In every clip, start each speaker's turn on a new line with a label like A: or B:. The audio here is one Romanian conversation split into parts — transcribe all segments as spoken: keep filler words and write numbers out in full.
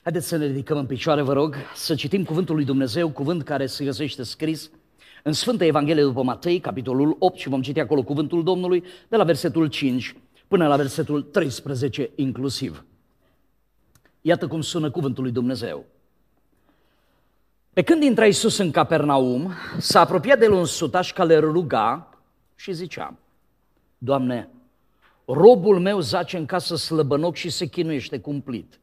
A: Haideți să ne ridicăm în picioare, vă rog, să citim cuvântul lui Dumnezeu, cuvânt care se găsește scris în Sfânta Evanghelie după Matei, capitolul opt, și vom citi acolo cuvântul Domnului de la versetul cinci până la versetul treisprezece inclusiv. Iată cum sună cuvântul lui Dumnezeu. Pe când intra Iisus în Capernaum, s-a apropiat de el un sutaș care le ruga și zicea: Doamne, robul meu zace în casă slăbănoc și se chinuiește cumplit.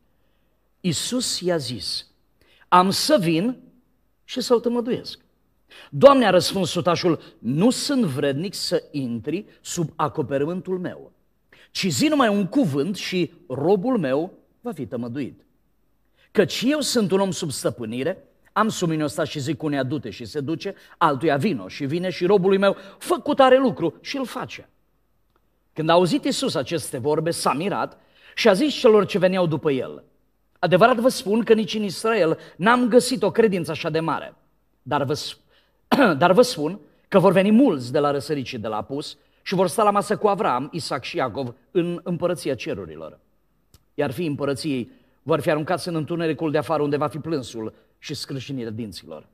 A: Iisus i-a zis: am să vin și să-l tămăduiesc. Doamne, a răspuns sutașul, nu sunt vrednic să intri sub acoperământul meu, ci zi numai un cuvânt și robul meu va fi tămăduit. Căci eu sunt un om sub stăpânire, am sub mine ăsta și zic uneia du-te și se duce, altuia vino și vine și robului meu fă cu tare lucru și îl face. Când a auzit Iisus aceste vorbe, s-a mirat și a zis celor ce veneau după el: adevărat vă spun că nici în Israel n-am găsit o credință așa de mare, dar vă, dar vă spun că vor veni mulți de la răsărit și de la apus și vor sta la masă cu Avram, Isaac și Iacov în împărăția cerurilor. Iar fiii împărăției vor fi aruncați în întunericul de afară, unde va fi plânsul și scrâșnirea dinților.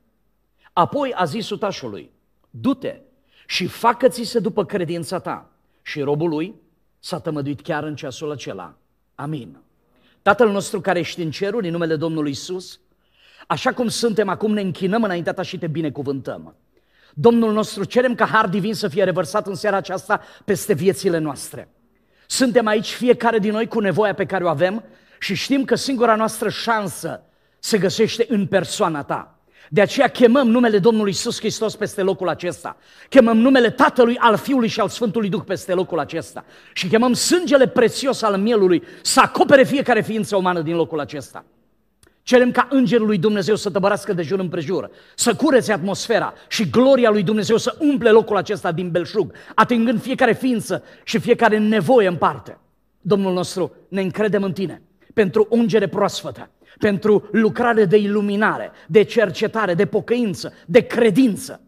A: Apoi a zis sutașului: du-te și facă-ți-se după credința ta. Și robul lui s-a tămăduit chiar în ceasul acela. Amin. Tatăl nostru care ești în ceruri, în numele Domnului Iisus, așa cum suntem acum, ne închinăm înaintea ta și te binecuvântăm. Domnul nostru, cerem ca har divin să fie revărsat în seara aceasta peste viețile noastre. Suntem aici fiecare din noi cu nevoia pe care o avem și știm că singura noastră șansă se găsește în persoana ta. De aceea chemăm numele Domnului Iisus Hristos peste locul acesta. Chemăm numele Tatălui, al Fiului și al Sfântului Duh peste locul acesta. Și chemăm sângele prețios al mielului să acopere fiecare ființă umană din locul acesta. Cerem ca Îngerul lui Dumnezeu să tăbărească de jur împrejur, să curețe atmosfera și gloria lui Dumnezeu să umple locul acesta din belșug, atingând fiecare ființă și fiecare nevoie în parte. Domnul nostru, ne încredem în tine pentru ungere proaspătă, pentru lucrare de iluminare, de cercetare, de pocăință, de credință,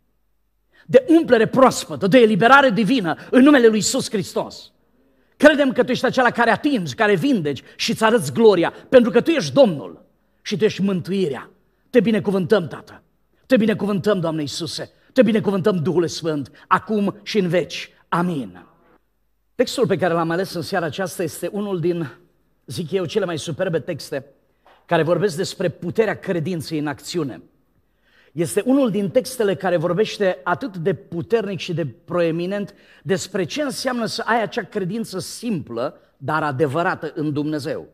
A: de umplere proaspătă, de eliberare divină în numele lui Iisus Hristos. Credem că tu ești acela care atingi, care vindeci și îți arăți gloria, pentru că tu ești Domnul și tu ești mântuirea. Te binecuvântăm, Tată, te binecuvântăm, Doamne Iisuse, te binecuvântăm, Duhul Sfânt, acum și în veci. Amin. Textul pe care l-am ales în seara aceasta este unul din, zic eu, cele mai superbe texte care vorbesc despre puterea credinței în acțiune. Este unul din textele care vorbește atât de puternic și de proeminent despre ce înseamnă să ai acea credință simplă, dar adevărată în Dumnezeu.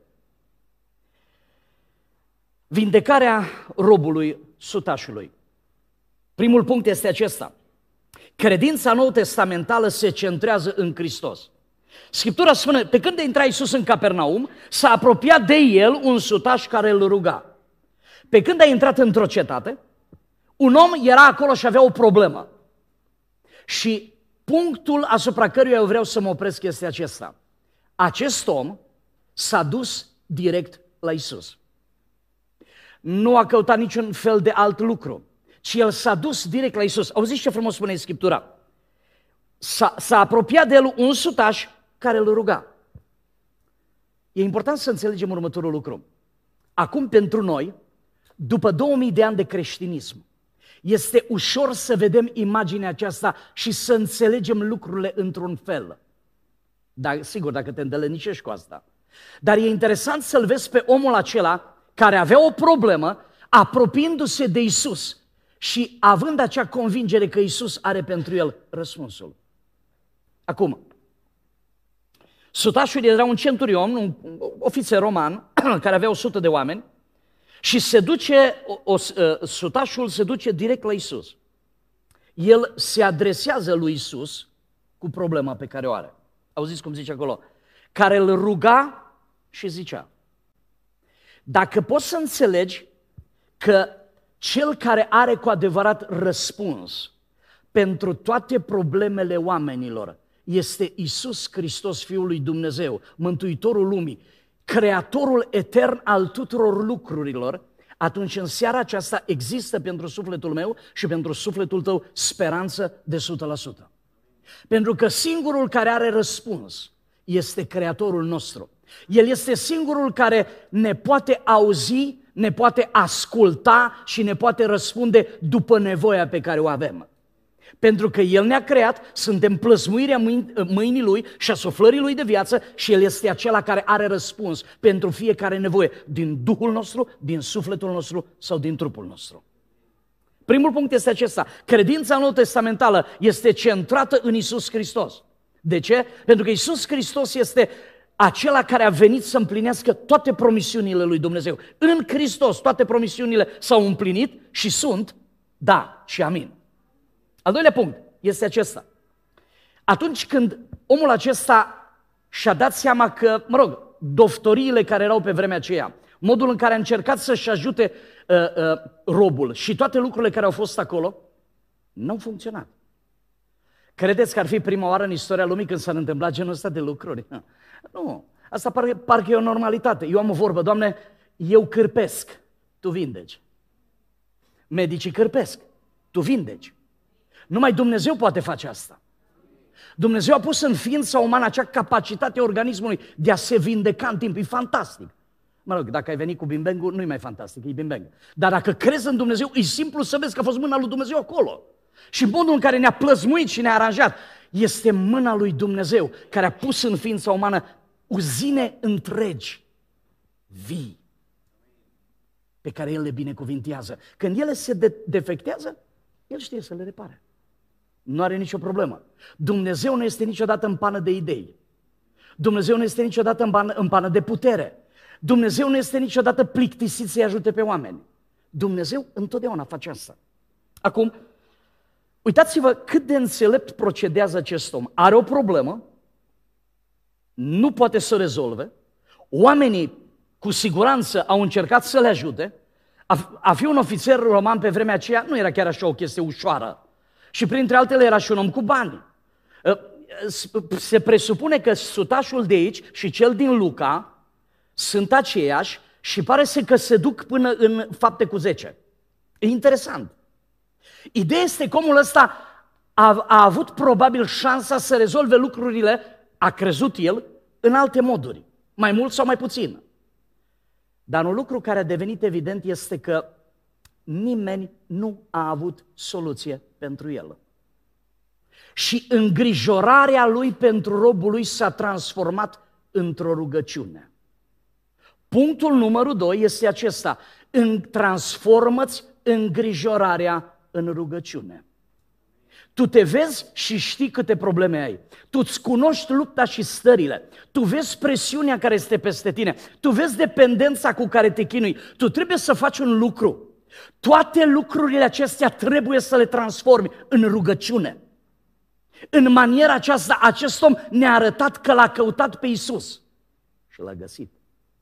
A: Vindecarea robului sutașului. Primul punct este acesta: credința nou-testamentală se centrează în Hristos. Scriptura spune, pe când intra Iisus în Capernaum, s-a apropiat de el un sutaș care îl ruga. Pe când a intrat într-o cetate, un om era acolo și avea o problemă. Și punctul asupra căruia eu vreau să mă opresc este acesta. Acest om s-a dus direct la Iisus. Nu a căutat niciun fel de alt lucru, ci el s-a dus direct la Iisus. Auziți ce frumos spune Scriptura? S-a, s-a apropiat de el un sutaș care îl ruga. E important să înțelegem următorul lucru. Acum, pentru noi, după două mii de ani de creștinism, este ușor să vedem imaginea aceasta și să înțelegem lucrurile într-un fel. Dar, sigur, dacă te îndelenicești cu asta. Dar e interesant să-l vezi pe omul acela care avea o problemă, apropiindu-se de Iisus și având acea convingere că Iisus are pentru el răspunsul. Acum, sutașul era un centurion, un ofițer roman, care avea o sută de oameni, și se duce, o, o, sutașul se duce direct la Iisus. El se adresează lui Iisus cu problema pe care o are. Auziți cum zice acolo? Care îl ruga și zicea. Dacă poți să înțelegi că cel care are cu adevărat răspuns pentru toate problemele oamenilor este Iisus Hristos, Fiul lui Dumnezeu, Mântuitorul lumii, Creatorul etern al tuturor lucrurilor, atunci în seara aceasta există pentru sufletul meu și pentru sufletul tău speranță de o sută la sută. Pentru că singurul care are răspuns este Creatorul nostru. El este singurul care ne poate auzi, ne poate asculta și ne poate răspunde după nevoia pe care o avem. Pentru că El ne-a creat, suntem plăsmuirea mâinii Lui și a suflării Lui de viață și El este acela care are răspuns pentru fiecare nevoie, din Duhul nostru, din sufletul nostru sau din trupul nostru. Primul punct este acesta. Credința nou testamentală este centrată în Iisus Hristos. De ce? Pentru că Iisus Hristos este acela care a venit să împlinească toate promisiunile lui Dumnezeu. În Hristos toate promisiunile s-au împlinit și sunt da și amin. Al doilea punct este acesta. Atunci când omul acesta și-a dat seama că, mă rog, doftoriile care erau pe vremea aceea, modul în care a încercat să-și ajute uh, uh, robul și toate lucrurile care au fost acolo, nu au funcționat. Credeți că ar fi prima oară în istoria lumii când s-ar întâmpla genul ăsta de lucruri? Nu, asta parcă, parcă e o normalitate. Eu am o vorbă, Doamne, eu cârpesc, Tu vindeci. Medicii cârpesc, Tu vindeci. Numai Dumnezeu poate face asta. Dumnezeu a pus în ființa umană acea capacitate a organismului de a se vindeca în timp. E fantastic. Mă rog, dacă ai venit cu bim-bang-ul, nu-i mai fantastic, e bim-bang. Dar dacă crezi în Dumnezeu, e simplu să vezi că a fost mâna lui Dumnezeu acolo. Și modul în care ne-a plăzmuit și ne-a aranjat, este mâna lui Dumnezeu care a pus în ființa umană uzine întregi, vii, pe care El le binecuvintează. Când ele se de- defectează, El știe să le repare. Nu are nicio problemă. Dumnezeu nu este niciodată în pană de idei. Dumnezeu nu este niciodată în pană, în pană de putere. Dumnezeu nu este niciodată plictisit să-i ajute pe oameni. Dumnezeu întotdeauna face asta. Acum, uitați-vă cât de înțelept procedează acest om. Are o problemă, nu poate să o rezolve, oamenii cu siguranță au încercat să le ajute. A, a fi un ofițer roman pe vremea aceea nu era chiar așa o chestie ușoară. Și printre altele era și un om cu bani. Se presupune că sutașul de aici și cel din Luca sunt aceiași și pare să că se duc până în Fapte cu zece. E interesant. Ideea este că omul ăsta a, a avut probabil șansa să rezolve lucrurile, a crezut el, în alte moduri, mai mult sau mai puțin. Dar un lucru care a devenit evident este că nimeni nu a avut soluție pentru el. Și îngrijorarea lui pentru robul lui s-a transformat într-o rugăciune. Punctul numărul doi este acesta. Transformă-ți îngrijorarea în rugăciune. Tu te vezi și știi câte probleme ai. Tu îți cunoști lupta și stările. Tu vezi presiunea care este peste tine. Tu vezi dependența cu care te chinui. Tu trebuie să faci un lucru. Toate lucrurile acestea trebuie să le transformi în rugăciune. În maniera aceasta, acest om ne-a arătat că l-a căutat pe Iisus și l-a găsit.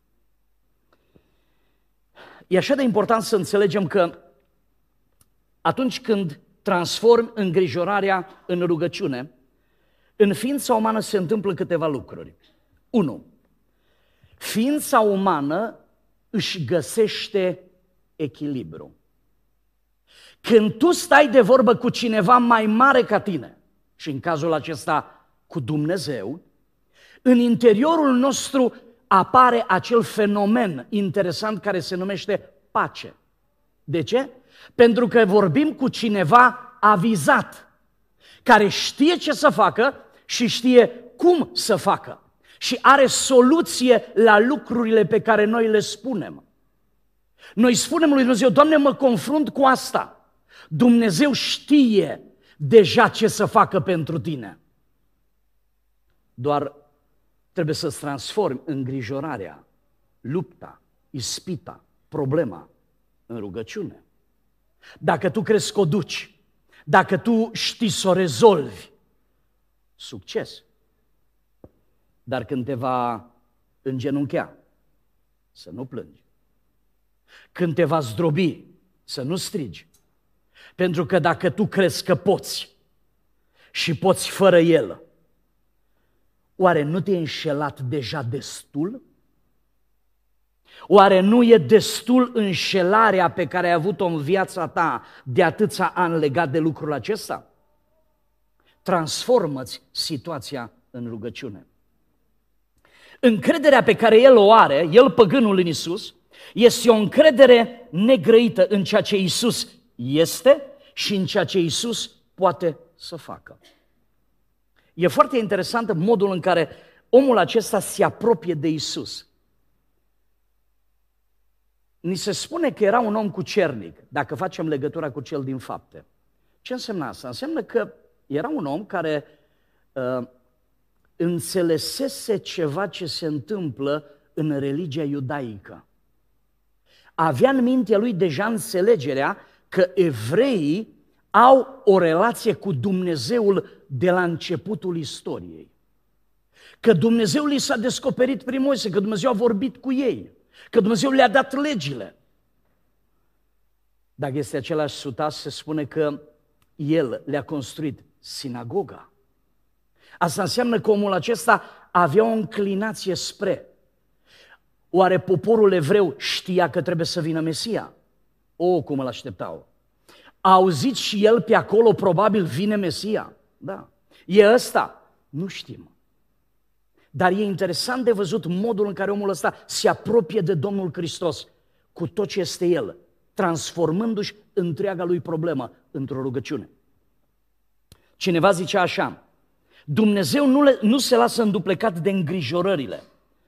A: E așa de important să înțelegem că atunci când transform îngrijorarea în rugăciune, în ființa umană se întâmplă câteva lucruri. unu. Ființa umană își găsește echilibru. Când tu stai de vorbă cu cineva mai mare ca tine, și în cazul acesta cu Dumnezeu, în interiorul nostru apare acel fenomen interesant care se numește pace. De ce? Pentru că vorbim cu cineva avizat, care știe ce să facă și știe cum să facă și are soluție la lucrurile pe care noi le spunem. Noi spunem lui Dumnezeu, Doamne, mă confrunt cu asta. Dumnezeu știe deja ce să facă pentru tine. Doar trebuie să-ți transformi îngrijorarea, lupta, ispita, problema în rugăciune. Dacă tu crezi că o duci, dacă tu știi să o rezolvi, succes. Dar când te va îngenunchea, să nu plângi. Când te va zdrobi, să nu strigi. Pentru că dacă tu crezi că poți și poți fără El, oare nu te-ai înșelat deja destul? Oare nu e destul înșelarea pe care ai avut-o în viața ta de atâția ani legat de lucrul acesta? Transformă-ți situația în rugăciune. Încrederea pe care el o are, el păgânul în Iisus, este o încredere negrăită în ceea ce Iisus este și în ceea ce Iisus poate să facă. E foarte interesant modul în care omul acesta se apropie de Iisus. Ni se spune că era un om cucernic, dacă facem legătura cu cel din Fapte. Ce înseamnă asta? Înseamnă că era un om care uh, înțelesese ceva ce se întâmplă în religia iudaică. Avea în mintea lui deja înțelegerea că evreii au o relație cu Dumnezeul de la începutul istoriei. Că Dumnezeu li s-a descoperit prin Moise, că Dumnezeu a vorbit cu ei, că Dumnezeu le-a dat legile. Dacă este același sutas, se spune că el le-a construit sinagoga. Asta înseamnă că omul acesta avea o înclinație spre. Oare poporul evreu știa că trebuie să vină Mesia? O, cum îl așteptau! A auzit și el pe acolo, probabil vine Mesia. Da. E ăsta? Nu știm. Dar e interesant de văzut modul în care omul ăsta se apropie de Domnul Hristos cu tot ce este el, transformându-și întreaga lui problemă într-o rugăciune. Cineva zicea așa: Dumnezeu nu, le, nu se lasă înduplecat de îngrijorările,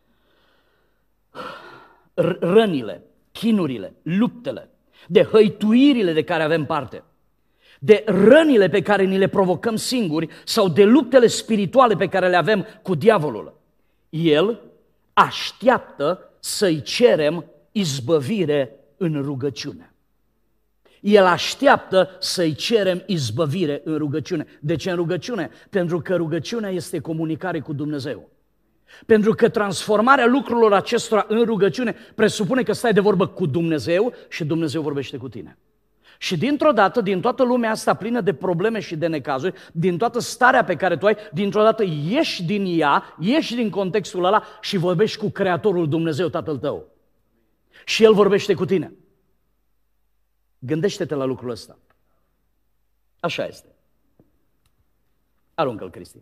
A: rănile, chinurile, luptele, de hăituirile de care avem parte, de rănile pe care ni le provocăm singuri sau de luptele spirituale pe care le avem cu diavolul. El așteaptă să-i cerem izbăvire în rugăciune. El așteaptă să-i cerem izbăvire în rugăciune. De ce în rugăciune? Pentru că rugăciunea este comunicare cu Dumnezeu. Pentru că transformarea lucrurilor acestora în rugăciune presupune că stai de vorbă cu Dumnezeu și Dumnezeu vorbește cu tine. Și dintr-o dată, din toată lumea asta plină de probleme și de necazuri, din toată starea pe care tu ai, dintr-o dată ieși din ea, ieși din contextul ăla și vorbești cu Creatorul Dumnezeu, Tatăl tău. Și El vorbește cu tine. Gândește-te la lucrul ăsta. Așa este. Aruncă-l, Cristi.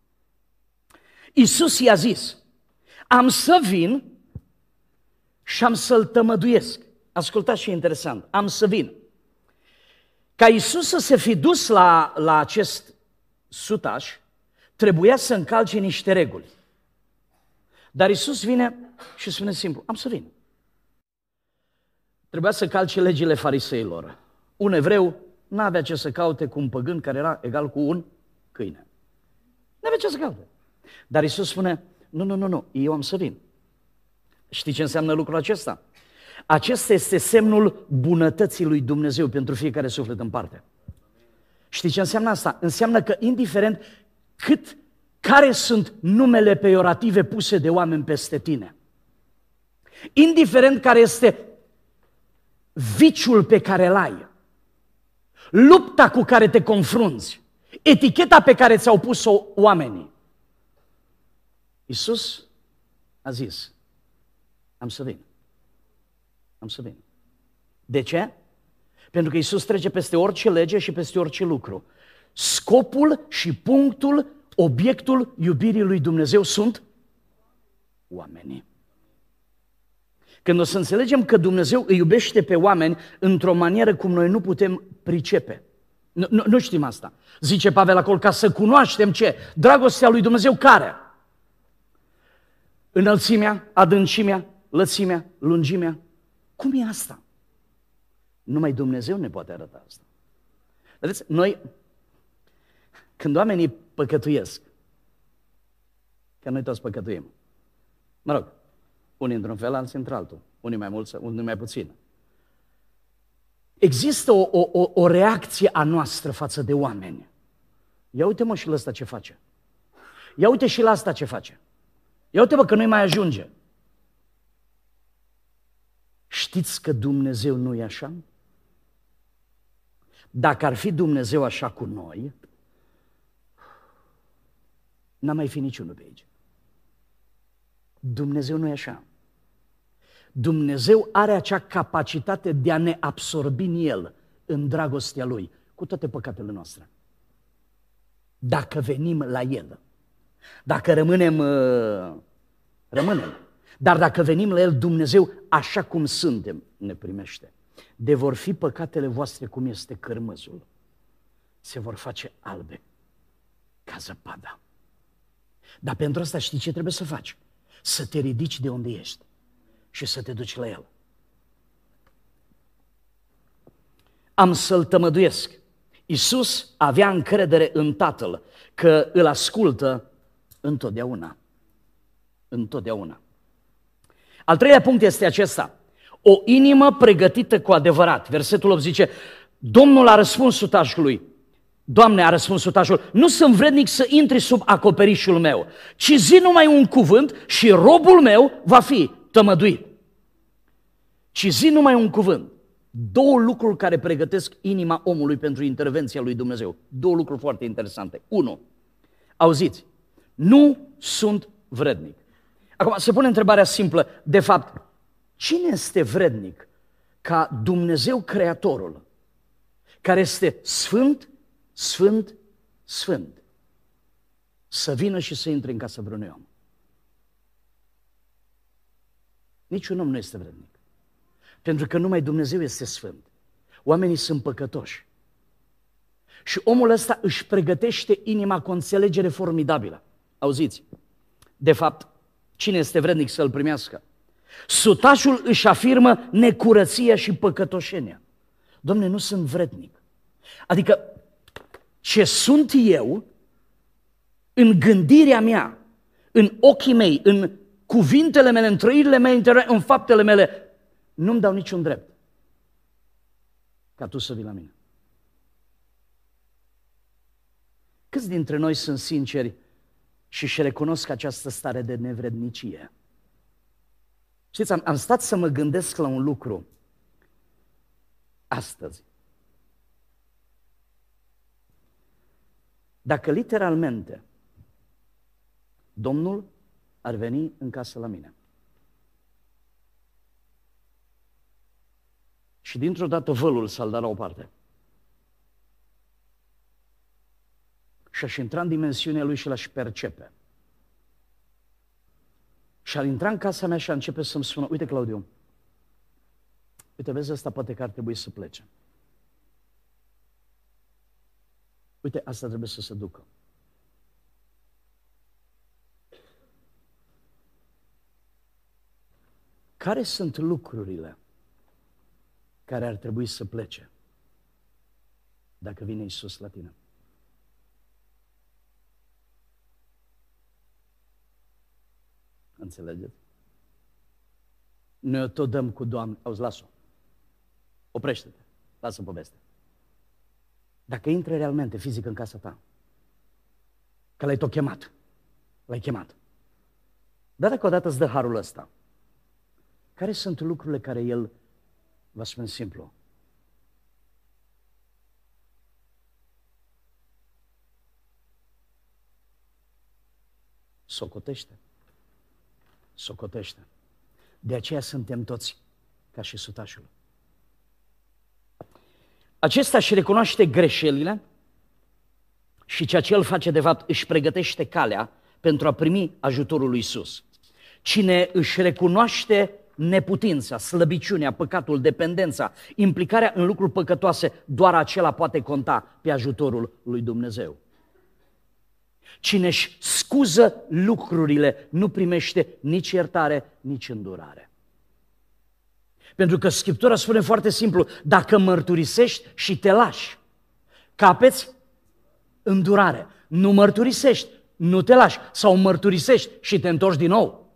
A: Iisus i-a zis: am să vin și am să-l tămăduiesc. Ascultați ce interesant. Am să vin. Ca Iisus să se fi dus la, la acest sutaș, trebuia să încalce niște reguli. Dar Iisus vine și spune simplu: am să vin. Trebuia să calce legile fariseilor. Un evreu n-avea ce să caute cu un păgân care era egal cu un câine. N-avea ce să caute. Dar Iisus spune: nu, nu, nu, nu, eu am să vin. Știi ce înseamnă lucrul acesta? Acesta este semnul bunătății lui Dumnezeu pentru fiecare suflet în parte. Știi ce înseamnă asta? Înseamnă că indiferent cât, care sunt numele peiorative puse de oameni peste tine, indiferent care este viciul pe care îl ai, lupta cu care te confrunți, eticheta pe care ți-au pus-o oamenii, Iisus a zis: am să vin. Am să vin. De ce? Pentru că Iisus trece peste orice lege și peste orice lucru. Scopul și punctul, obiectul iubirii lui Dumnezeu sunt oamenii. Când o să înțelegem că Dumnezeu îi iubește pe oameni într-o manieră cum noi nu putem pricepe. Nu, nu, nu știm asta. Zice Pavel acolo, ca să cunoaștem ce? Dragostea lui Dumnezeu care? Înălțimea, adâncimea, lățimea, lungimea. Cum e asta? Numai Dumnezeu ne poate arăta asta. Vedeți, noi, când oamenii păcătuiesc, că noi toți păcătuim, mă rog, unii într-un fel, alții într-altul, unii mai mult, unii mai puțin. Există o, o, o reacție a noastră față de oameni. Ia uite mă și la ăsta ce face. Ia uite și la asta ce face. Ia uite mă că nu-i mai ajunge. Știți că Dumnezeu nu e așa? Dacă ar fi Dumnezeu așa cu noi, n-am mai fi niciunul pe aici. Dumnezeu nu e așa. Dumnezeu are acea capacitate de a ne absorbi în El, în dragostea Lui, cu toate păcatele noastre. Dacă venim la El, dacă rămânem uh, rămânem. Dar dacă venim la El, Dumnezeu, așa cum suntem, ne primește. De vor fi păcatele voastre cum este cărmăzul, se vor face albe ca zăpada. Dar pentru asta știi ce trebuie să faci? Să te ridici de unde ești și să te duci la El. Am să-L tămăduiesc. Iisus avea încredere în Tatăl că îl ascultă întotdeauna. Întotdeauna. Al treilea punct este acesta. O inimă pregătită cu adevărat. Versetul opt zice, Domnul a răspuns sutașului, Doamne, a răspuns sutașul, nu sunt vrednic să intri sub acoperișul meu, ci zi numai un cuvânt și robul meu va fi tămăduit. Ci zi numai un cuvânt. Două lucruri care pregătesc inima omului pentru intervenția lui Dumnezeu. Două lucruri foarte interesante. Unu, auziți, nu sunt vrednic. Acum se pune întrebarea simplă, de fapt, cine este vrednic ca Dumnezeu Creatorul, care este sfânt, sfânt, sfânt, să vină și să intre în casa vreunui om? Niciun om nu este vrednic. Pentru că numai Dumnezeu este sfânt. Oamenii sunt păcătoși. Și omul ăsta își pregătește inima cu o înțelegere formidabilă. Auziți, de fapt, cine este vrednic să-l primească? Sutașul își afirmă necurăția și păcătoșenia. Dom'le, nu sunt vrednic. Adică, ce sunt eu, în gândirea mea, în ochii mei, în cuvintele mele, în trăirile mele, în faptele mele, nu-mi dau niciun drept ca tu să vii la mine. Câți dintre noi sunt sinceri și își recunosc această stare de nevrednicie? Știți, am, am stat să mă gândesc la un lucru astăzi. Dacă literalmente Domnul ar veni în casă la mine și dintr-o dată vălul s-ar da la o parte și aș intra în dimensiunea lui și l-aș percepe și ar intra în casa mea și ar începe să-mi spună, uite, Claudiu, uite, vezi, ăsta poate că ar trebui să plece. Uite, asta trebuie să se ducă. Care sunt lucrurile care ar trebui să plece dacă vine Iisus la tine? Înțelegeți? Noi tot dăm cu Doamne. Auzi, lasă-o. Oprește-te. Lasă povestea. Dacă intră realmente fizic în casa ta, că l-ai tot chemat, l-ai chemat, dar dacă odată îți dă harul ăsta, care sunt lucrurile care El, vă spun simplu, socotește? Socotește. De aceea suntem toți ca și sutașul. Acesta își recunoaște greșelile și ceea ce el face, de fapt, își pregătește calea pentru a primi ajutorul lui Iisus. Cine își recunoaște neputința, slăbiciunea, păcatul, dependența, implicarea în lucruri păcătoase, doar acela poate conta pe ajutorul lui Dumnezeu. Cine își scuză lucrurile nu primește nici iertare, nici îndurare. Pentru că Scriptura spune foarte simplu, dacă mărturisești și te lași, capeți îndurare. Nu mărturisești, nu te lași, sau mărturisești și te întorci din nou.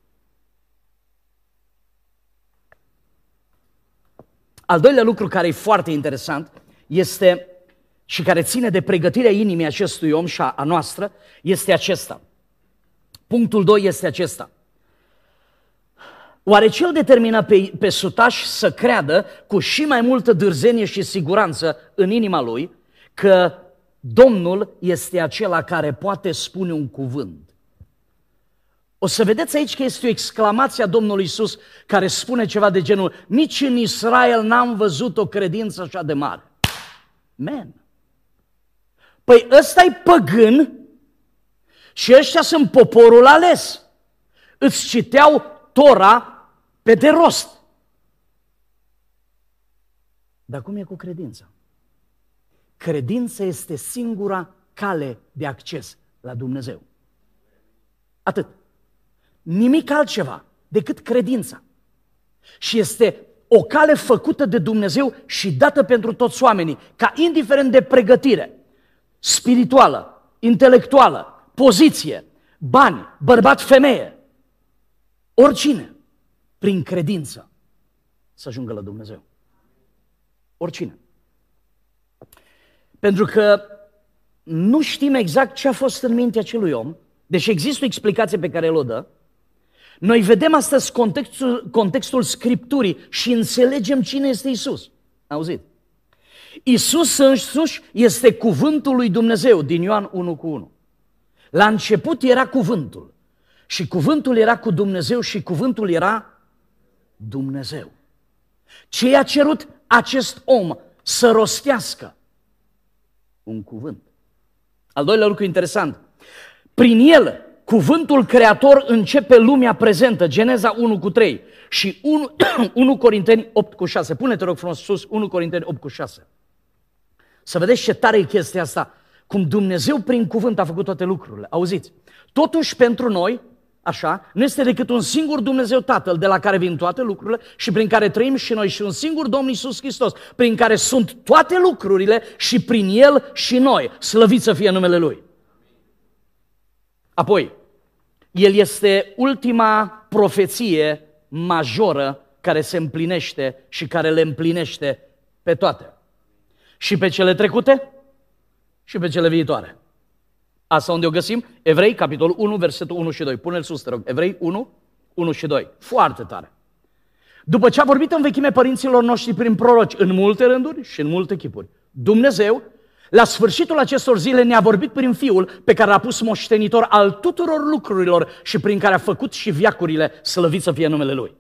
A: Al doilea lucru care e foarte interesant este și care ține de pregătirea inimii acestui om și a, a noastră, este acesta. Punctul doi este acesta. Oare ce îl determină pe, pe sutaș să creadă cu și mai multă dârzenie și siguranță în inima lui că Domnul este acela care poate spune un cuvânt? O să vedeți aici că este o exclamație a Domnului Iisus care spune ceva de genul, nici în Israel n-am văzut o credință așa de mare. Man! Păi ăsta-i păgân și ăștia sunt poporul ales. îți citeau Tora pe de rost. Dar cum e cu credința? Credința este singura cale de acces la Dumnezeu. Atât. Nimic altceva decât credința. Și este o cale făcută de Dumnezeu și dată pentru toți oamenii, ca indiferent de pregătire spirituală, intelectuală, poziție, bani, bărbat, femeie, oricine, prin credință, să ajungă la Dumnezeu. Oricine. Pentru că nu știm exact ce a fost în mintea acelui om, deși există o explicație pe care el o dă. Noi vedem astăzi contextul, contextul Scripturii și înțelegem cine este Isus. Auzit? Isus însuși este cuvântul lui Dumnezeu, din Ioan unu cu unu. La început era cuvântul și cuvântul era cu Dumnezeu și cuvântul era Dumnezeu. Ce i-a cerut acest om să rostească? Un cuvânt. Al doilea lucru interesant, prin el, cuvântul creator începe lumea prezentă, Geneza unu cu trei și unu Corinteni opt cu șase. Pune-te, rog frumos, sus, unu Corinteni opt cu șase. Să vedeți ce tare e chestia asta, cum Dumnezeu prin cuvânt a făcut toate lucrurile. Auziți? Totuși pentru noi, așa, nu este decât un singur Dumnezeu Tatăl de la care vin toate lucrurile și prin care trăim și noi și un singur Domn Iisus Hristos, prin care sunt toate lucrurile și prin El și noi. Slăvit să fie numele Lui. Apoi, El este ultima profeție majoră care se împlinește și care le împlinește pe toate. Și pe cele trecute și pe cele viitoare. Asta unde o găsim? Evrei, capitolul unu, versetul unu și doi. Pune-l sus, te rog. Evrei unu, unu și doi. Foarte tare. După ce a vorbit în vechime părinților noștri prin proroci, în multe rânduri și în multe chipuri, Dumnezeu, la sfârșitul acestor zile, ne-a vorbit prin Fiul pe care l-a pus moștenitor al tuturor lucrurilor și prin care a făcut și veacurile, slăvit să fie numele Lui.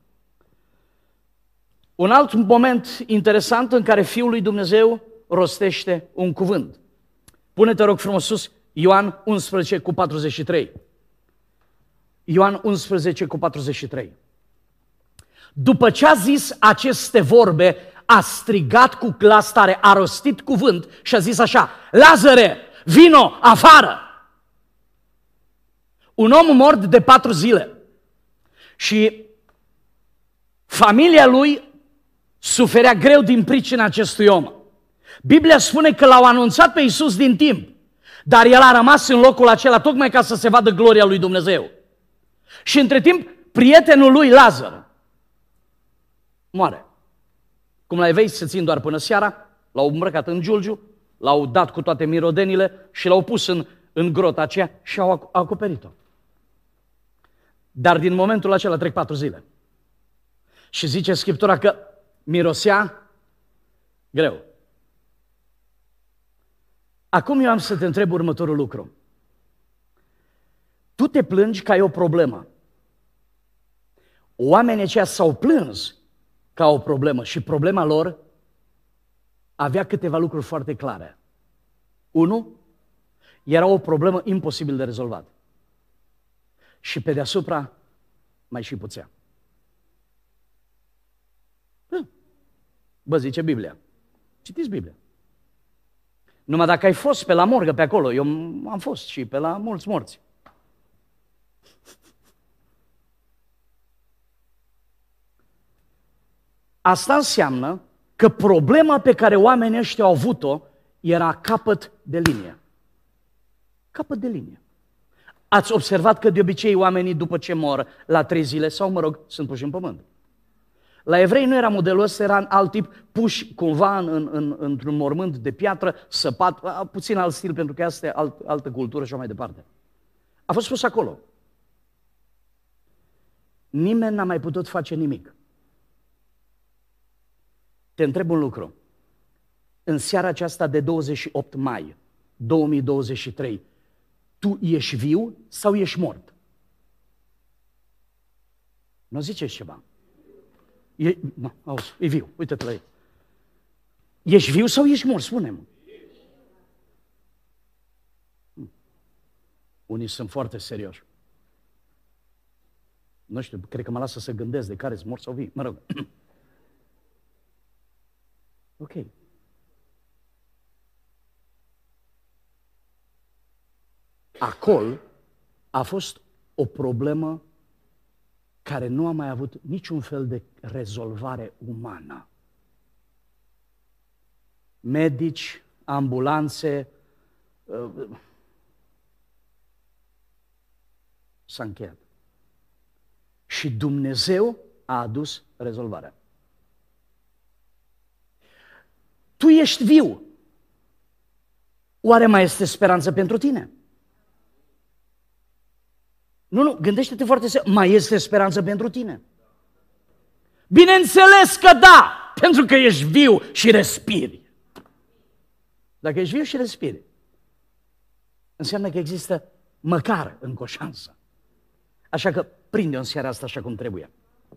A: Un alt moment interesant în care Fiul lui Dumnezeu rostește un cuvânt. Pune-te, rog frumos sus, Ioan unsprezece cu patruzeci și trei. Ioan unsprezece cu patruzeci și trei. După ce a zis aceste vorbe, a strigat cu glas tare, a rostit cuvânt și a zis așa: Lazare, vino afară! Un om mort de patru zile și familia lui suferea greu din pricina acestui om. Biblia spune că l-au anunțat pe Iisus din timp, dar el a rămas în locul acela tocmai ca să se vadă gloria lui Dumnezeu. Și între timp, prietenul lui Lazar moare. Cum la evei se țin doar până seara, l-au îmbrăcat în giulgiu, l-au dat cu toate mirodenile și l-au pus în, în grota aceea și au acoperit-o. Dar din momentul acela trec patru zile. Și zice Scriptura că mirosea greu. Acum eu am să te întreb următorul lucru. Tu te plângi că ai o problemă. Oamenii aceia s-au plâns că au o problemă și problema lor avea câteva lucruri foarte clare. Unu, era o problemă imposibil de rezolvat. Și pe deasupra mai și puțea. Bă, zice Biblia. Citiți Biblia. Numai dacă ai fost pe la morgă pe acolo, eu am fost și pe la mulți morți. Asta înseamnă că problema pe care oamenii ăștia au avut-o era capăt de linie. Capăt de linie. Ați observat că de obicei oamenii după ce mor la trei zile, sau mă rog, sunt puși în pământ. La evrei nu era modelul ăsta, era alt tip, puși cumva în, în, într-un mormânt de piatră, săpat, puțin alt stil, pentru că asta e alt, altă cultură și așa mai departe. A fost pus acolo. Nimeni n-a mai putut face nimic. Te întreb un lucru. În seara aceasta de douăzeci și opt mai două mii douăzeci și trei, tu ești viu sau ești mort? Nu ziceți ceva. E, nu, auzi, e viu, uite-te la el. Ești viu sau ești mort? Spune-mă. Unii sunt foarte serioși. Nu știu, cred că mă lasă să gândesc de care sunt morți sau vii. Mă rog. Ok. Acolo a fost o problemă care nu a mai avut niciun fel de rezolvare umană. Medici, ambulanțe, s-a încheiat. Și Dumnezeu a adus rezolvarea. Tu ești viu. Oare mai este speranță pentru tine? Nu, nu, gândește-te foarte serios. Mai este speranță pentru tine? Bineînțeles că da, pentru că ești viu și respiri. Dacă ești viu și respiri, înseamnă că există măcar încă o șansă. Așa că prinde-o în seara asta așa cum trebuie.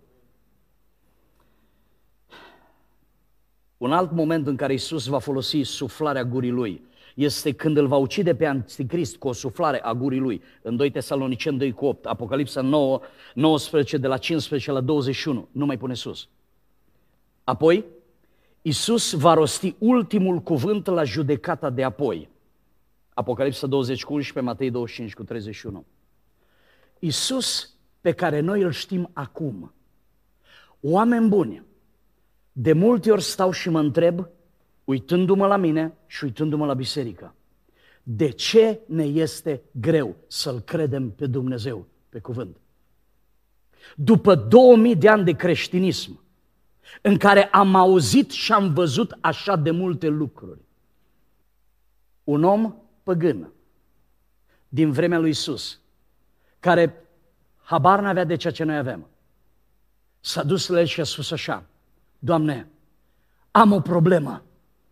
A: Un alt moment în care Iisus va folosi suflarea gurii Lui este când îl va ucide pe Anticrist cu o suflare a gurii Lui. În doi Tesaloniceni doi cu opt, Apocalipsa nouă, nouăsprezece, de la cincisprezece la douăzeci și unu. Nu mai pune sus. Apoi, Iisus va rosti ultimul cuvânt la judecata de apoi. Apocalipsa douăzeci cu unsprezece, Matei douăzeci și cinci cu treizeci și unu. Iisus pe care noi îl știm acum. Oameni buni, de multe ori stau și mă întreb, uitându-mă la mine și uitându-mă la biserică, de ce ne este greu să-L credem pe Dumnezeu, pe cuvânt? După două mii de ani de creștinism, în care am auzit și am văzut așa de multe lucruri, un om păgân din vremea lui Iisus, care habar n-avea de ceea ce noi avem, s-a dus la el și a spus așa: Doamne, am o problemă.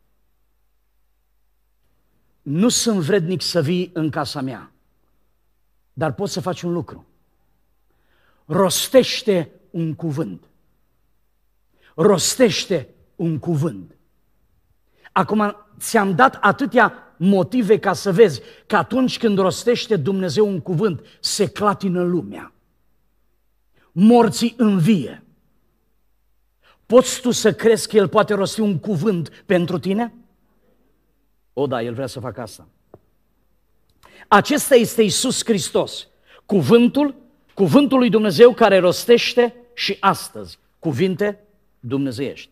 A: Nu sunt vrednic să vii în casa mea, dar poți să faci un lucru. Rostește un cuvânt. Rostește un cuvânt. Acum, ți-am dat atâtea motive ca să vezi că atunci când rostește Dumnezeu un cuvânt, se clatină lumea. Morții învie. Poți tu să crezi că El poate rosti un cuvânt pentru tine? O, da, El vrea să facă asta. Acesta este Iisus Hristos, cuvântul, cuvântul lui Dumnezeu care rostește și astăzi cuvinte dumnezeiești.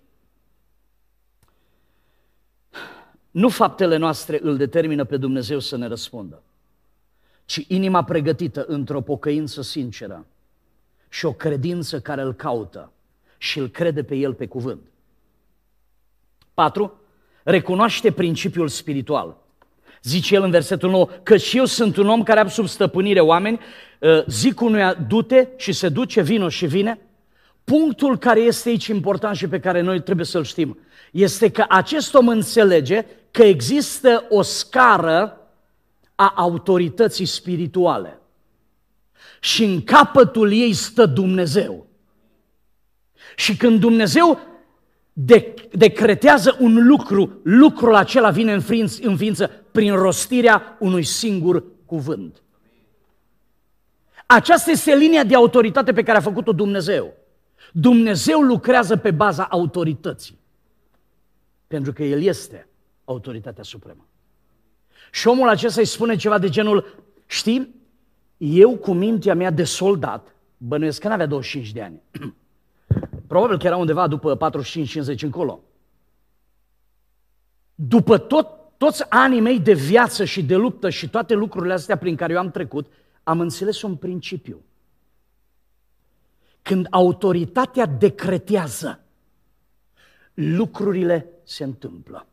A: Nu faptele noastre îl determină pe Dumnezeu să ne răspundă, ci inima pregătită într-o pocăință sinceră și o credință care îl caută și îl crede pe El pe cuvânt. patru. Recunoaște principiul spiritual. Zice el în versetul nouă, că și eu sunt un om care am sub stăpânire oameni, zic unuia du-te și se duce, vino și vine. Punctul care este aici important și pe care noi trebuie să-l știm este că acest om înțelege că există o scară a autorității spirituale și în capătul ei stă Dumnezeu. Și când Dumnezeu decretează un lucru, lucrul acela vine în ființă prin rostirea unui singur cuvânt. Aceasta este linia de autoritate pe care a făcut-o Dumnezeu. Dumnezeu lucrează pe baza autorității, pentru că El este autoritatea supremă. Și omul acesta îi spune ceva de genul, știi, eu cu mintea mea de soldat, bănuiesc că n-avea douăzeci și cinci de ani, probabil că era undeva după patruzeci și cinci cincizeci încolo. După tot, toți anii mei de viață și de luptă și toate lucrurile astea prin care eu am trecut, am înțeles un principiu. Când autoritatea decretează, lucrurile se întâmplă.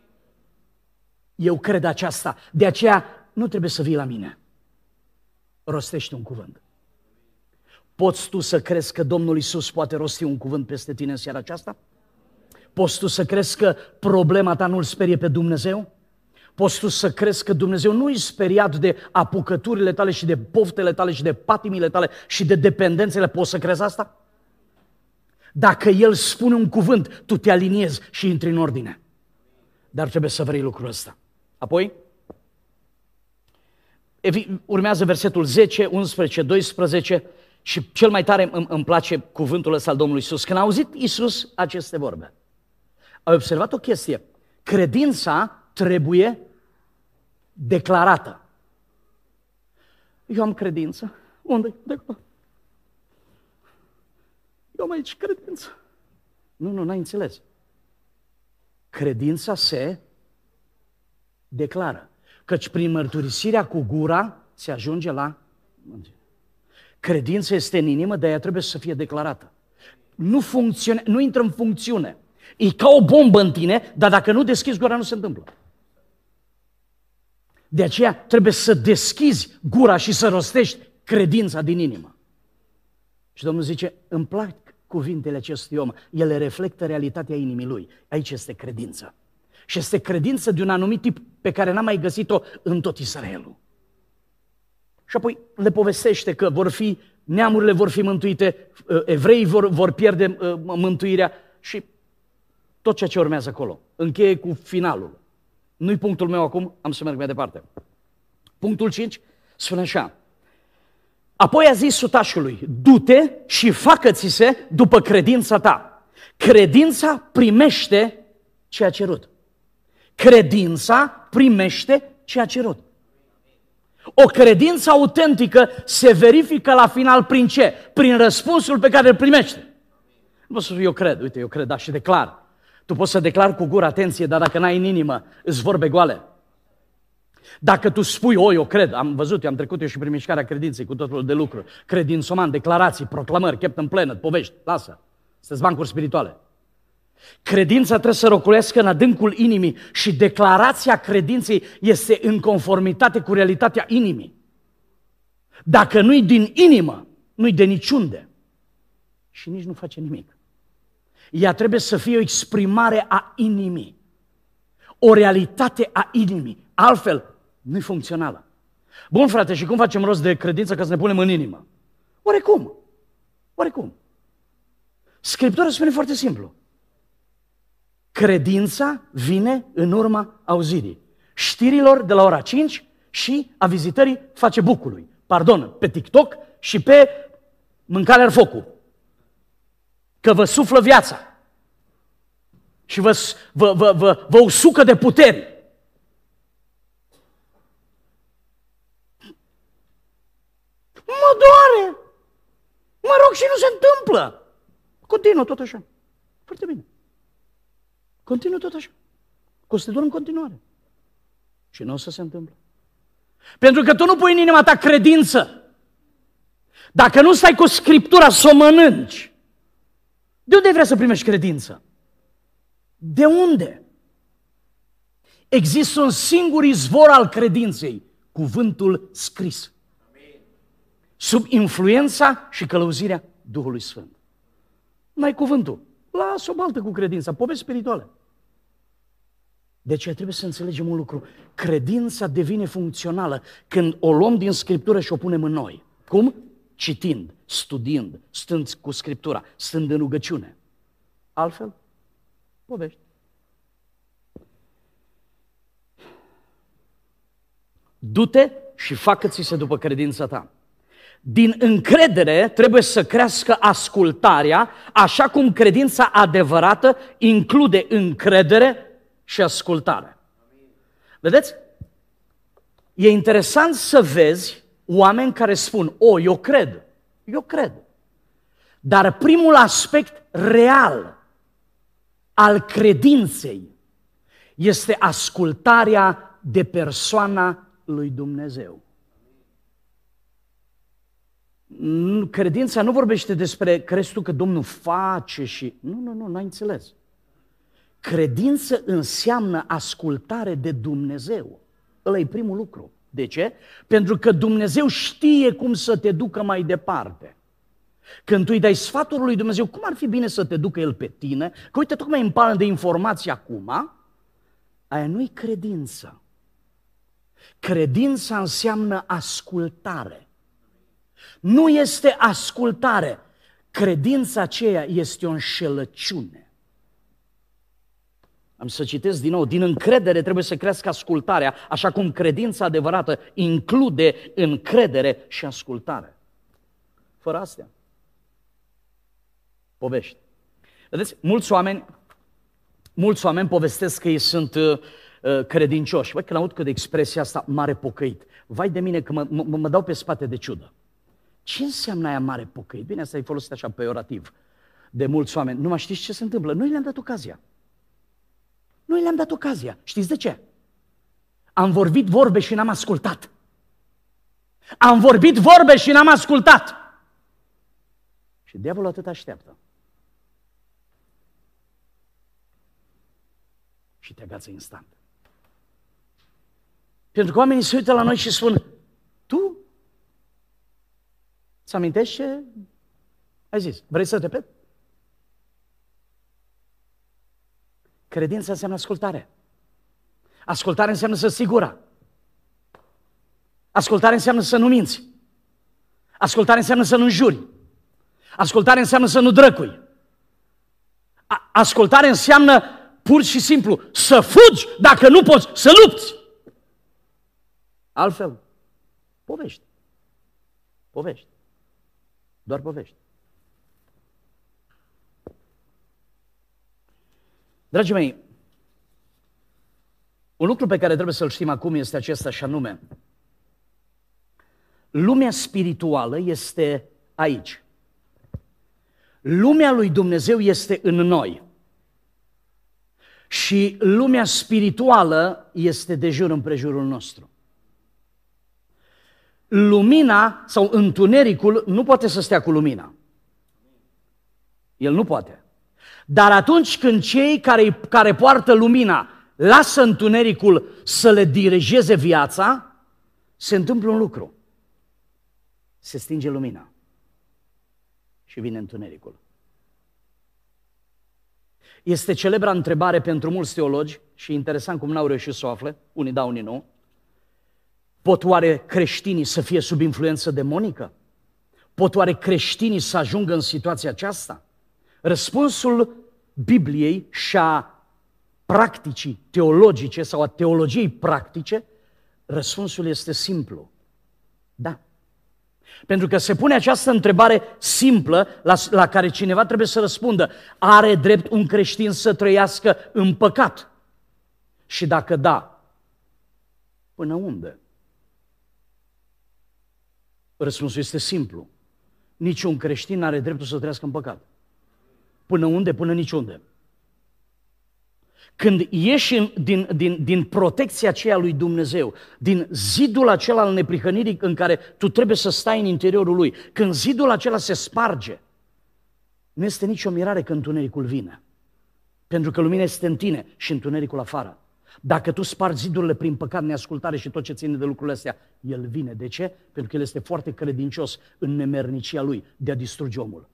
A: Eu cred aceasta. De aceea nu trebuie să vii la mine. Rostește un cuvânt. Poți tu să crezi că Domnul Iisus poate rosti un cuvânt peste tine în seara aceasta? Poți tu să crezi că problema ta nu îl sperie pe Dumnezeu? Poți tu să crezi că Dumnezeu nu e speriat de apucăturile tale și de poftele tale și de patimile tale și de dependențele? Poți să crezi asta? Dacă El spune un cuvânt, tu te aliniezi și intri în ordine. Dar trebuie să vrei lucrul ăsta. Apoi, urmează versetul zece, unsprezece, doisprezece Și cel mai tare îmi, îmi place cuvântul ăsta al Domnului Iisus. Când a auzit Iisus aceste vorbe, a observat o chestie. Credința trebuie declarată. Eu am credință. Unde? De acolo. Eu am aici credință. Nu, nu, n-ai înțeles. Credința se declară. Căci prin mărturisirea cu gura se ajunge la mântuire. Credința este în inimă, de aia trebuie să fie declarată. Nu funcțione, nu intră în funcțiune. E ca o bombă în tine, dar dacă nu deschizi gura, nu se întâmplă. De aceea trebuie să deschizi gura și să rostești credința din inimă. Și Domnul zice, îmi plac cuvintele acestui om, ele reflectă realitatea inimii lui. Aici este credința. Și este credință de un anumit tip pe care n-am mai găsit-o în tot Israelul. Și apoi le povestește că vor fi, neamurile vor fi mântuite, evreii vor, vor pierde uh, mântuirea și tot ceea ce urmează acolo. Încheie cu finalul. Nu-i punctul meu acum, am să merg mai departe. Punctul cinci spune așa. Apoi a zis sutașului, du-te și facă-ți-se după credința ta. Credința primește ce a cerut. Credința primește ce a cerut. O credință autentică se verifică la final prin ce? Prin răspunsul pe care îl primește. Nu poți să spui, eu cred, uite, eu cred, da, și declar. Tu poți să declari cu gură, atenție, dar dacă n-ai în inimă, îți vorbe goale. Dacă tu spui, o, eu cred, am văzut, eu am trecut eu și prin mișcarea credinței cu tot felul de lucruri, credințoman, declarații, proclamări, Captain Planet, povești, lasă, sunteți bancuri spirituale. Credința trebuie să roculească în adâncul inimii și declarația credinței este în conformitate cu realitatea inimii. Dacă nu-i din inimă, nu-i de niciunde și nici nu face nimic. Ea trebuie să fie o exprimare a inimii, o realitate a inimii, altfel nu-i funcțională. Bun, frate, și cum facem rost de credință ca să ne punem în inimă? Oarecum, oarecum. Scriptura spune foarte simplu. Credința vine în urma auzirii știrilor de la ora cinci și a vizitării Facebookului. Pardon, pe TikTok și pe mâncarea focul. Că vă suflă viața și vă, vă, vă, vă, vă usucă de puteri. Mă doare! Mă rog și nu se întâmplă. Continuă tot așa. Foarte bine. Continuă tot așa. Că o să te doar în continuare. Și nu o să se întâmple. Pentru că tu nu pui în inima ta credință. Dacă nu stai cu Scriptura să o mănânci, de unde vrea să primești credință? De unde? Există un singur izvor al credinței, cuvântul scris. Sub influența și călăuzirea Duhului Sfânt. N-ai cuvântul. Lasă o baltă cu credința, povești spirituale. De aceea trebuie să înțelegem un lucru. Credința devine funcțională când o luăm din Scriptură și o punem în noi. Cum? Citind, studiind, stând cu Scriptura, stând în rugăciune. Altfel, povești. Du-te și facă-ți-se după credința ta. Din încredere trebuie să crească ascultarea, așa cum credința adevărată include încredere și ascultare. Vedeți? E interesant să vezi oameni care spun, o, eu cred, eu cred. Dar primul aspect real al credinței este ascultarea de persoana lui Dumnezeu. Credința nu vorbește despre crezi tu că Domnul face și... Nu, nu, nu, n-ai înțeles. Credință înseamnă ascultare de Dumnezeu. Ăla e primul lucru. De ce? Pentru că Dumnezeu știe cum să te ducă mai departe. Când tu îi dai sfatul lui Dumnezeu, cum ar fi bine să te ducă El pe tine? Că uite, tocmai îmi pală de informații acum, aia nu-i credință. Credința înseamnă ascultare. Nu este ascultare. Credința aceea este o înșelăciune. Am să citesc din nou. Din încredere trebuie să crească ascultarea, așa cum credința adevărată include încredere și ascultare. fără astea. Povești. Vedeți, mulți oameni, mulți oameni povestesc că ei sunt uh, credincioși. Băi, când aud că de expresia asta, mare pocăit, vai de mine că mă, mă, mă dau pe spate de ciudă. Ce înseamnă aia mare pocăit? Bine, asta e folosit așa peorativ de mulți oameni. Nu mai știți ce se întâmplă? Noi le-am dat ocazia. Noi le-am dat ocazia. Știți de ce? Am vorbit vorbe și n-am ascultat. Am vorbit vorbe și n-am ascultat. Și diavolul atât așteaptă. Și te agață instant. Pentru că oamenii se uită la noi și spun, tu? Îți amintești ce ai zis? Vrei să repet? Credința înseamnă ascultare. Ascultare înseamnă să sigura. Ascultare înseamnă să nu minți. Ascultare înseamnă să nu înjuri. Ascultare înseamnă să nu drăcui. A- ascultare înseamnă pur și simplu să fugi dacă nu poți, să lupți. Altfel, povești. Povești. Doar povești. Dragii mei, un lucru pe care trebuie să-l știm acum este acesta și anume, lumea spirituală este aici. Lumea lui Dumnezeu este în noi. Și lumea spirituală este de jur împrejurul nostru. Lumina sau întunericul nu poate să stea cu lumina. El nu poate. Dar atunci când cei care, care poartă lumina lasă întunericul să le dirigeze viața, se întâmplă un lucru. Se stinge lumina și vine întunericul. Este celebra întrebare pentru mulți teologi și interesant cum n-au reușit să o afle, unii da, unii nu. Pot oare creștinii să fie sub influență demonică? Pot oare creștinii să ajungă în situația aceasta? Răspunsul Bibliei și a practicii teologice sau a teologiei practice, răspunsul este simplu. Da. Pentru că se pune această întrebare simplă la, la care cineva trebuie să răspundă. Are drept un creștin să trăiască în păcat? Și dacă da, până unde? Răspunsul este simplu. Niciun creștin nu are dreptul să trăiască în păcat. Până unde? Până niciunde. Când ieși din, din, din protecția aceea lui Dumnezeu, din zidul acela al neprihănirii în care tu trebuie să stai în interiorul lui, când zidul acela se sparge, nu este nicio mirare că întunericul vine. Pentru că lumina este în tine și întunericul afară. Dacă tu spargi zidurile prin păcat, neascultare și tot ce ține de lucrurile astea, el vine. De ce? Pentru că el este foarte credincios în nemernicia lui de a distruge omul.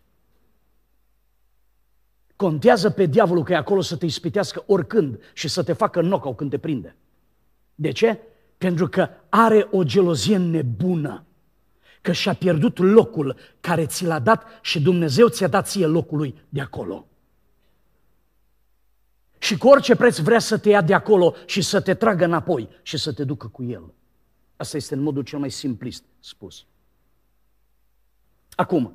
A: Contează pe diavolul că e acolo să te ispitească oricând și să te facă knockout când te prinde. De ce? Pentru că are o gelozie nebună, că și-a pierdut locul care ți l-a dat și Dumnezeu ți-a dat ție locul lui de acolo. Și cu orice preț vrea să te ia de acolo și să te tragă înapoi și să te ducă cu el. Asta este în modul cel mai simplist spus. Acum,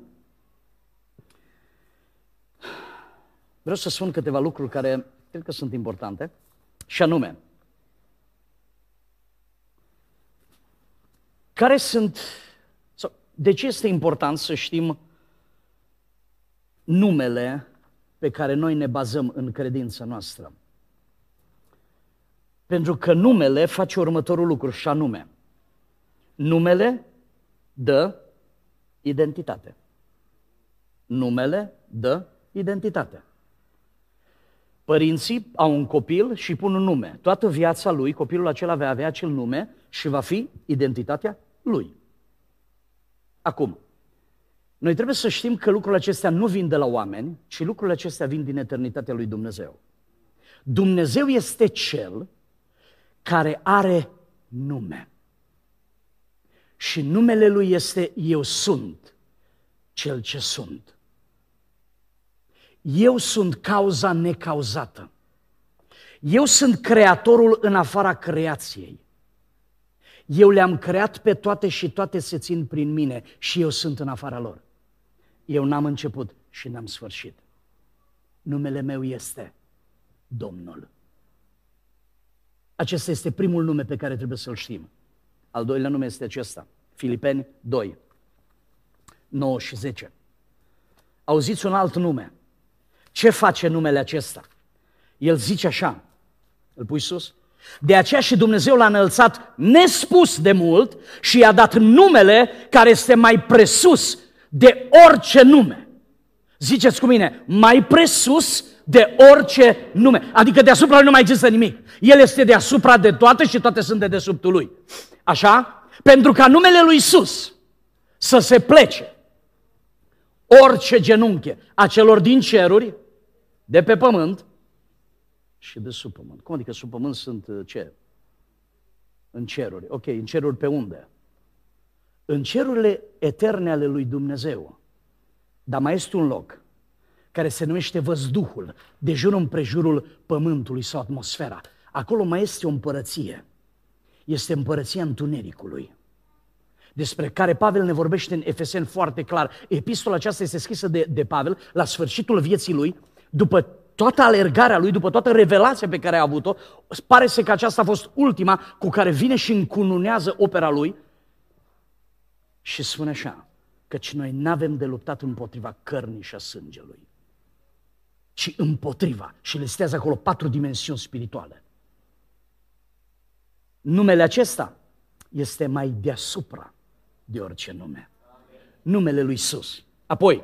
A: vreau să spun câteva lucruri care cred că sunt importante, și anume, care sunt, sau de ce este important să știm numele pe care noi ne bazăm în credința noastră? Pentru că numele face următorul lucru, și anume, numele dă identitate. Numele dă identitate. Părinții au un copil și pun un nume. Toată viața lui, copilul acela va avea acel nume și va fi identitatea lui. Acum, noi trebuie să știm că lucrurile acestea nu vin de la oameni, ci lucrurile acestea vin din eternitatea lui Dumnezeu. Dumnezeu este Cel care are nume. Și numele Lui este Eu sunt, Cel ce sunt. Eu sunt cauza necauzată. Eu sunt creatorul în afara creației. Eu le-am creat pe toate și toate se țin prin mine și eu sunt în afara lor. Eu n-am început și n-am sfârșit. Numele meu este Domnul. Acesta este primul nume pe care trebuie să-l știm. Al doilea nume este acesta, Filipeni doi, nouă și zece. Auziți un alt nume. Ce face numele acesta? El zice așa, îl pui sus? De aceea și Dumnezeu l-a înălțat nespus de mult și i-a dat numele care este mai presus de orice nume. Ziceți cu mine, mai presus de orice nume. Adică deasupra lui nu mai există nimic. El este deasupra de toate și toate sunt de dedesubtul lui. Așa? Pentru ca numele lui Iisus să se plece orice genunche a celor din ceruri, de pe pământ și de sub pământ. Cum adică sub pământ sunt ce? În ceruri. Ok, în ceruri pe unde? În cerurile eterne ale lui Dumnezeu. Dar mai este un loc care se numește văzduhul, de jur împrejurul pământului sau atmosfera. Acolo mai este o împărăție. Este împărăția întunericului, despre care Pavel ne vorbește în Efeseni foarte clar. Epistola aceasta este scrisă de, de Pavel la sfârșitul vieții lui, după toată alergarea lui, după toată revelația pe care a avut-o. Pare să că aceasta a fost ultima cu care vine și încununează opera lui și spune așa, căci noi n-avem de luptat împotriva cărnii și a sângelui, ci împotriva, și listează acolo patru dimensiuni spirituale. Numele acesta este mai deasupra de orice nume. Numele lui Iisus. Apoi,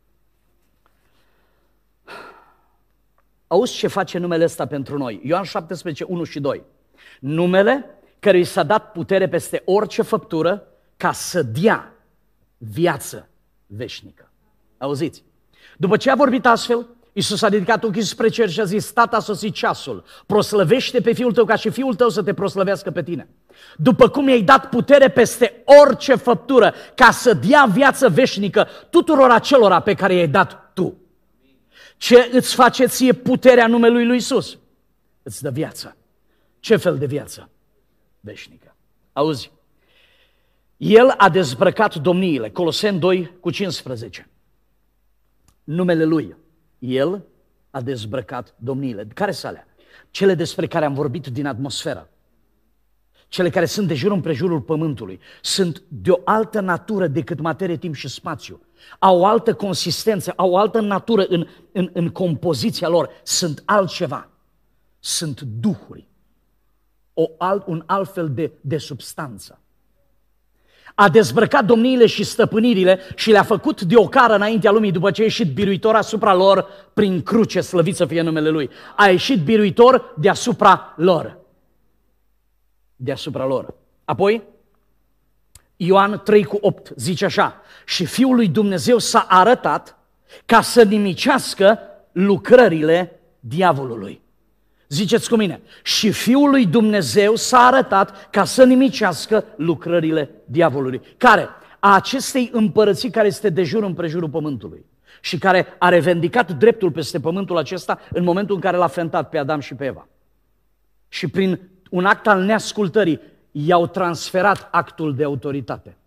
A: auzi ce face numele ăsta pentru noi. Ioan șaptesprezece, unu și doi. Numele care i s-a dat putere peste orice făptură ca să dea viață veșnică. Auziți? După ce a vorbit astfel, Iisus a ridicat ochii spre cer și a zis, Tată, a sosit ceasul, proslăvește pe Fiul tău ca și Fiul tău să te proslăvească pe tine. După cum i-ai dat putere peste orice făptură ca să dea viață veșnică tuturor acelora pe care i-ai dat tu. Ce îți face ție puterea numelui lui Iisus? Îți dă viață. Ce fel de viață? Veșnică. Auzi? El a dezbrăcat domniile. Coloseni doi cu cincisprezece. Numele lui. El a dezbrăcat domniile. Care sunt alea? Cele despre care am vorbit din atmosferă. Cele care sunt de jur împrejurul pământului. Sunt de o altă natură decât materie, timp și spațiu. Au o altă consistență, au o altă natură în, în, în compoziția lor. Sunt altceva. Sunt duhuri. O alt, un alt fel de, de substanță. A dezbrăcat domniile și stăpânirile și le-a făcut de ocară înaintea lumii după ce a ieșit biruitor asupra lor prin cruce, slăvit să fie numele Lui. A ieșit biruitor deasupra lor. Deasupra lor. Apoi, Ioan trei cu opt zice așa, și Fiul lui Dumnezeu s-a arătat ca să nimicească lucrările diavolului. Ziceți cu mine, și Fiul lui Dumnezeu s-a arătat ca să nimicească lucrările diavolului. Care? A acestei împărății care este de jur împrejurul pământului și care a revendicat dreptul peste pământul acesta în momentul în care l-a fentat pe Adam și pe Eva. Și prin un act al neascultării i-au transferat actul de autoritate.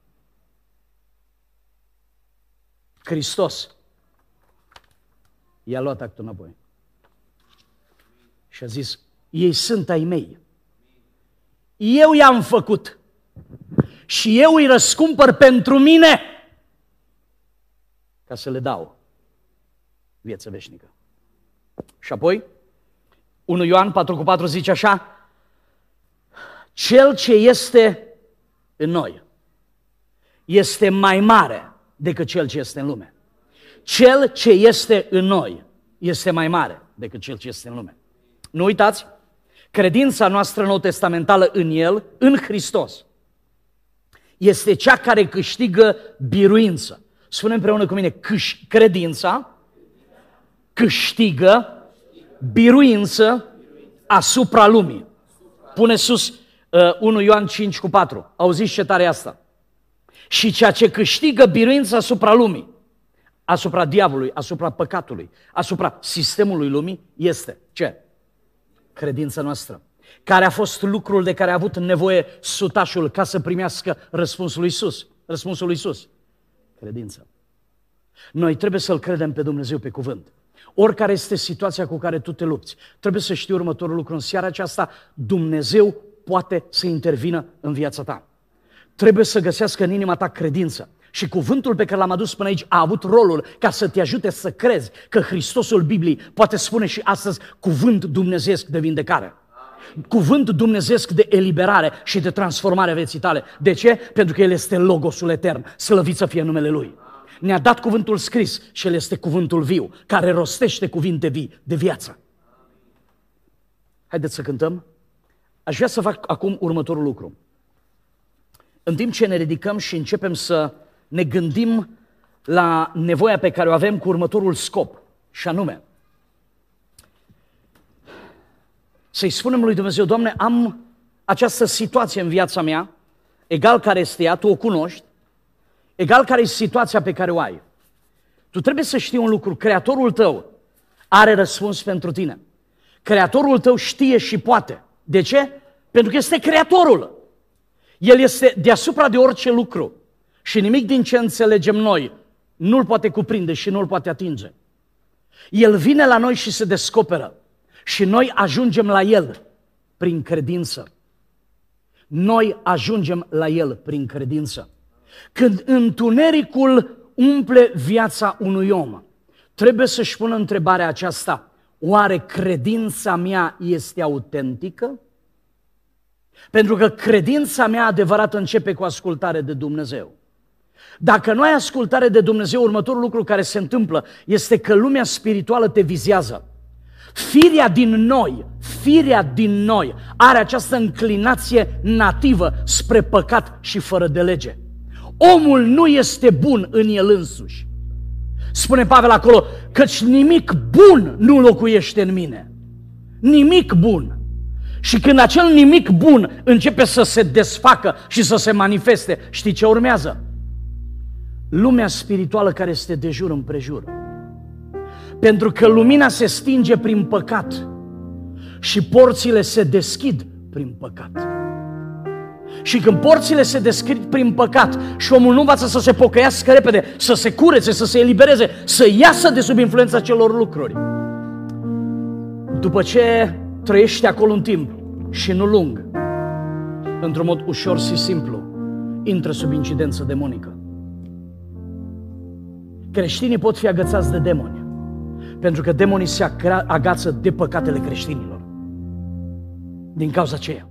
A: Hristos i-a luat actul înapoi. Și a zis, ei sunt ai mei. Eu i-am făcut. Și eu îi răscumpăr pentru mine ca să le dau viață veșnică. Și apoi, unu Ioan patru cu patru zice așa, cel ce este în noi este mai mare decât cel ce este în lume. Cel ce este în noi este mai mare decât cel ce este în lume. Nu uitați, credința noastră nou-testamentală în El, în Hristos, este cea care câștigă biruință. Spune împreună cu mine, câș- credința câștigă biruință asupra lumii. Pune sus uh, unu Ioan cinci cu patru. Auziți ce tare e asta? Și ceea ce câștigă biruință asupra lumii, asupra diavolului, asupra păcatului, asupra sistemului lumii, este ce? Credința noastră, care a fost lucrul de care a avut nevoie sutașul ca să primească răspunsul lui Iisus. Răspunsul lui Iisus. Credința. Noi trebuie să-L credem pe Dumnezeu pe cuvânt. Oricare este situația cu care tu te lupți, trebuie să știi următorul lucru. În seara aceasta, Dumnezeu poate să intervină în viața ta. Trebuie să găsească în inima ta credință. Și cuvântul pe care l-am adus până aici a avut rolul ca să te ajute să crezi că Hristosul Bibliei poate spune și astăzi cuvânt dumnezeiesc de vindecare. Cuvânt dumnezeiesc de eliberare și de transformare a vieții tale. De ce? Pentru că El este Logosul etern. Slăvit să fie numele Lui. Ne-a dat cuvântul scris și El este cuvântul viu, care rostește cuvinte vii de viață. Haideți să cântăm. Aș vrea să fac acum următorul lucru. În timp ce ne ridicăm și începem să ne gândim la nevoia pe care o avem cu următorul scop, și anume, să-i spunem lui Dumnezeu, Doamne, am această situație în viața mea, egal care este ea, Tu o cunoști, egal care este situația pe care o ai. Tu trebuie să știi un lucru, Creatorul tău are răspuns pentru tine. Creatorul tău știe și poate. De ce? Pentru că este Creatorul. El este deasupra de orice lucru și nimic din ce înțelegem noi nu-L poate cuprinde și nu-L poate atinge. El vine la noi și se descoperă și noi ajungem la El prin credință. Noi ajungem la El prin credință. Când întunericul umple viața unui om, trebuie să-și pună întrebarea aceasta: oare credința mea este autentică? Pentru că credința mea adevărată începe cu ascultare de Dumnezeu. Dacă nu ai ascultare de Dumnezeu, următorul lucru care se întâmplă este că lumea spirituală te vizează. Firea din noi, firea din noi are această înclinație nativă spre păcat și fără de lege. Omul nu este bun în el însuși. Spune Pavel acolo, căci nimic bun nu locuiește în mine. Nimic bun. Și când acel nimic bun începe să se desfacă și să se manifeste, știi ce urmează? Lumea spirituală care este de jur împrejur. Pentru că lumina se stinge prin păcat și porțile se deschid prin păcat. Și când porțile se deschid prin păcat și omul nu învață să se pocăiască repede, să se curețe, să se elibereze, să iasă de sub influența celor lucruri, după ce trăiește acolo un timp și nu lung, într-un mod ușor și simplu, intră sub incidență demonică. Creștinii pot fi agățați de demoni, pentru că demonii se agață de păcatele creștinilor. Din cauza aceea,